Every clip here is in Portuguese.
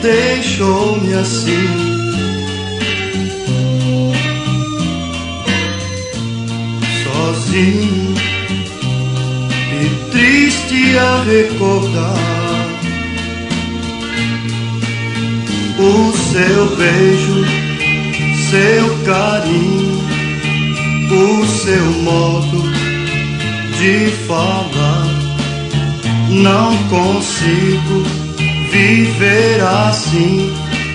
deixou-me assim? Sozinho e triste a recordar o seu beijo, seu carinho, o seu modo de falar. Não consigo viver assim.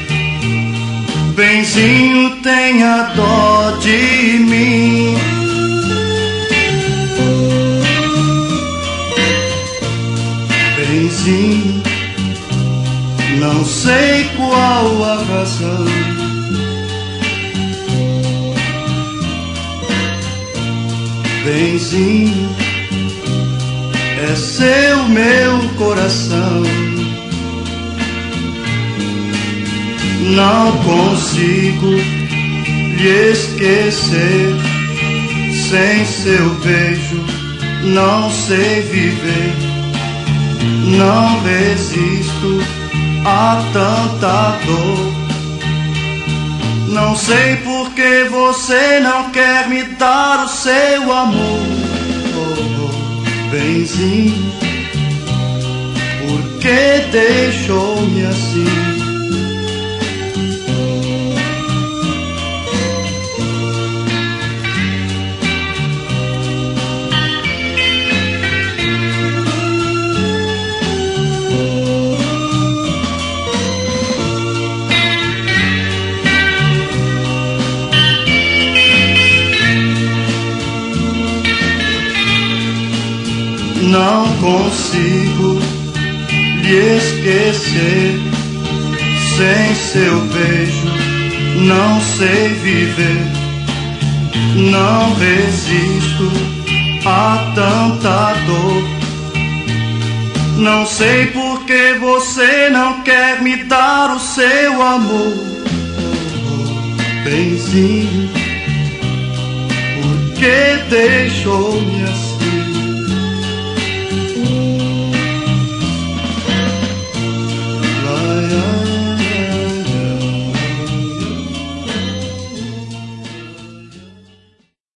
Benzinho, tenha dó de mim. Benzinho, não sei qual a razão. Benzinho, é seu meu coração. Não consigo lhe esquecer. Sem seu beijo não sei viver. Não resisto a tanta dor. Não sei por que você não quer me dar o seu amor. Benzinho, por que deixou-me assim? Não consigo lhe esquecer. Sem seu beijo não sei viver. Não resisto a tanta dor. Não sei por que você não quer me dar o seu amor. Benzinho, por que deixou-me